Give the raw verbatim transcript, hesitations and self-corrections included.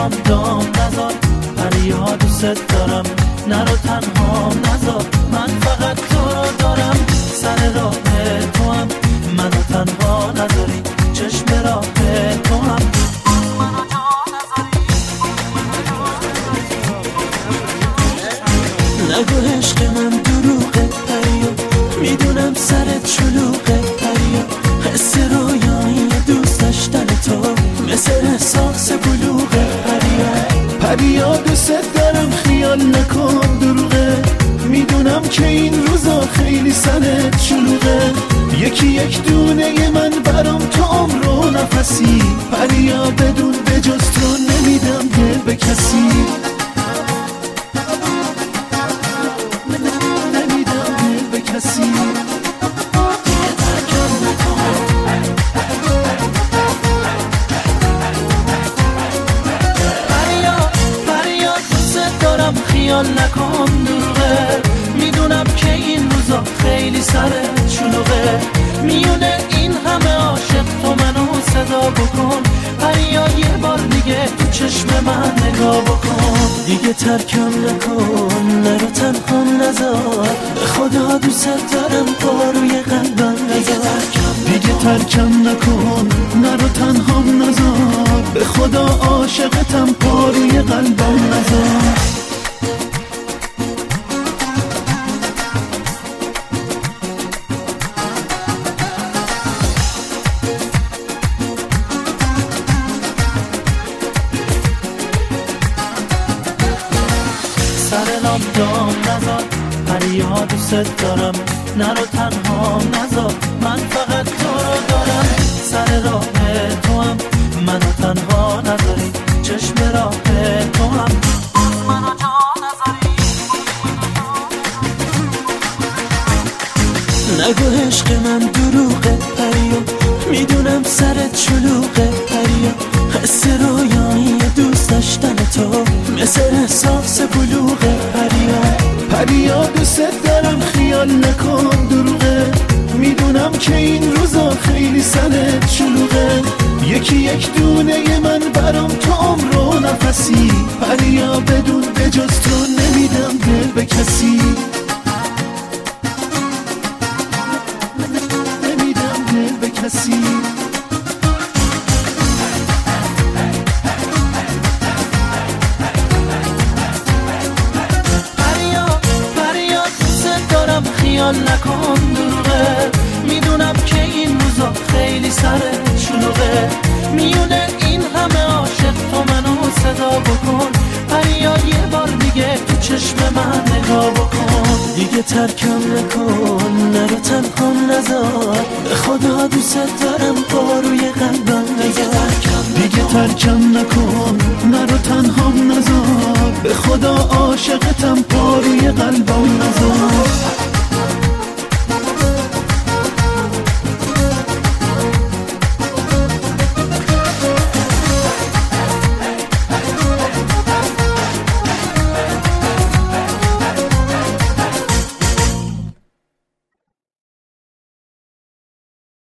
سرلام دام نزار، پریا دوست دارم نرو تنها نزار، من فقط تو رو دارم، سر راه تو هم منو تنها نذاری، چشم راه تو هم منو جا نذاری. نگو عشق من دروغه پریا، میدونم سرت شلوغه پریا، حس رویایی دوست داشتن تو مثل احساس بلوغه پریا. پریا دوست دارم خیال نکن دروغه، میدونم که این روزا خیلی سرت شلوغه، یکی یک دونه من برام تو عمر و نفسی، پریا بدون بجز تو نمیدم دل به کسی، نمیدم دل به کسی. خیال نکن دروغه، میدونم که این روزا خیلی سرت شلوغه، میونه این همه عاشق تو منو صدا بکن، پریا یه بار دیگه تو چشم من نگاه بکن، دیگه ترکم نکن نرو تنها نذار، به خدا دوست دارم پاروی قلبم نذار، دیگه ترکم نکن نرو تنها نذار، به خدا عاشقتم پاروی قلبم نذار. سرلام دام نزار، پریا دوست دارم نرو تنها نذار، من فقط تو رو دارم، سر راه تو هم منو تنها نذاری، چشم راه تو هم منو جا نذاری. نگو عشق من دروغه پریا، میدونم سرت شلوغه پریا، حس رویایی دوست داشتن تو مثل احساس بلوغه پریا. پریا دوست دارم خیال نکن دروغه، میدونم که این روزا خیلی سرت شلوغه، یکی یک دونه من برام تو عمر و نفسی، پریا بدون بجز تو نمیدم دل به کسی، نمیدم دل به کسی. خیال نکن دروغه، میدونم که این روزا خیلی سرت شلوغه، میونه این همه عاشق تو منو صدا بکن، پریا یه بار دیگه تو چشم من نگاه بکن، دیگه ترکم نکن نرو تنها نذار، به خدا دوست دارم پاروی قلبم نذار، دیگه ترکم نکن نرو تنها نذار، به خدا عاشقتم پاروی قلبم نذار.